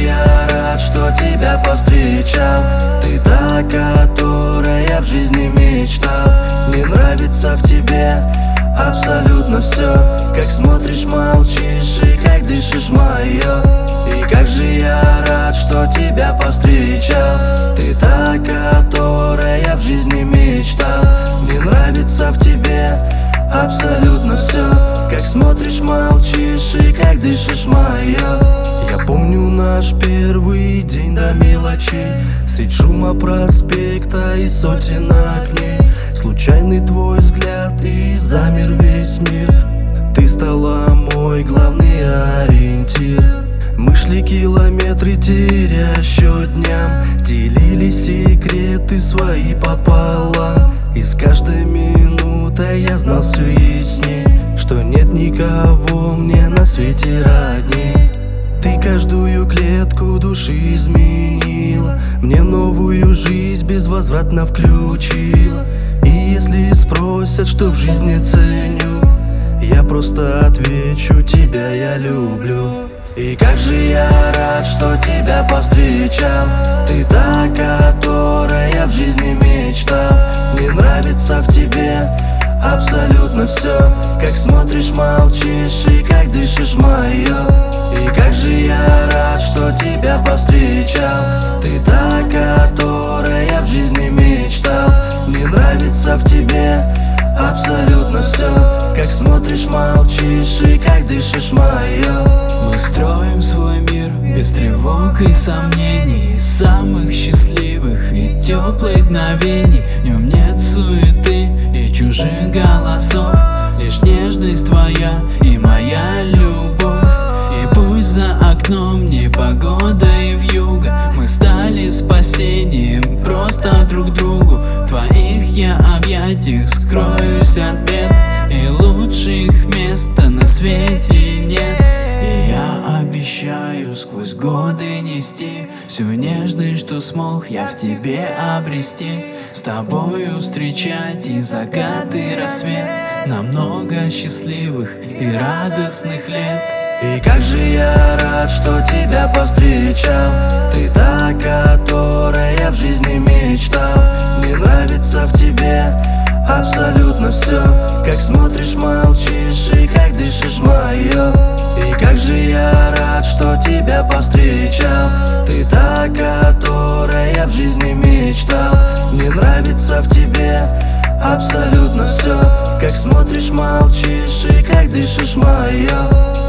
я рад, что тебя повстречал. Ты та, которая в жизни мечтал. Мне нравится в тебе абсолютно все. Как смотришь, молчишь и как дышишь мое. И как же я рад, что тебя повстречал. Ты та, которая в жизни мечтал. Мне нравится в тебе абсолютно все. Как смотришь, молчишь и как дышишь мое. Я помню наш первый день до мелочей. Средь шума проспекта и сотен огней. Случайный твой взгляд и замер весь мир. Ты стала мой главный ориентир. Мы шли километры, теряя счет дням. Делили секреты свои пополам. И с каждой минутой я знал все ясней, что нет никого мне на свете родней. Ты каждую клетку души изменила. Мне новую жизнь безвозвратно включила. И если спросят, что в жизни ценю, я просто отвечу: тебя я люблю. И как же я рад, что тебя повстречал. Ты та, которая в жизни мечтал. Мне нравится в тебе абсолютно все. Как смотришь, молчишь и как дышишь мое. И как же я рад, что тебя повстречал. Ты та, которая в жизни мечтал. Мне нравится в тебе абсолютно все. Как смотришь, молчишь и как дышишь мое. Мы строим свой мир без тревог и сомнений, самых счастливых и теплых мгновений. В нем нет суеты и чужих голосов, лишь нежность твоя и моя любовь. И пусть за окном непогода и вьюга, мы стали спасением просто друг другу. В твоих я объятиях скроюсь от бед, и лучших места на свете нет. И я обещаю сквозь годы нести всю нежность, что смог я в тебе обрести. С тобою встречать и закат, и рассвет, намного счастливых и радостных лет. И как же я рад, что тебя повстречал. Ты та, которая в жизни мечтал. Мне нравится в тебе абсолютно все. Как смотришь, молчишь и как дышишь мое. И как же я рад, что тебя повстречал. Ты та, которая в жизни мечтал. Мне нравится в тебе абсолютно все. Как смотришь, молчишь и как дышишь мое.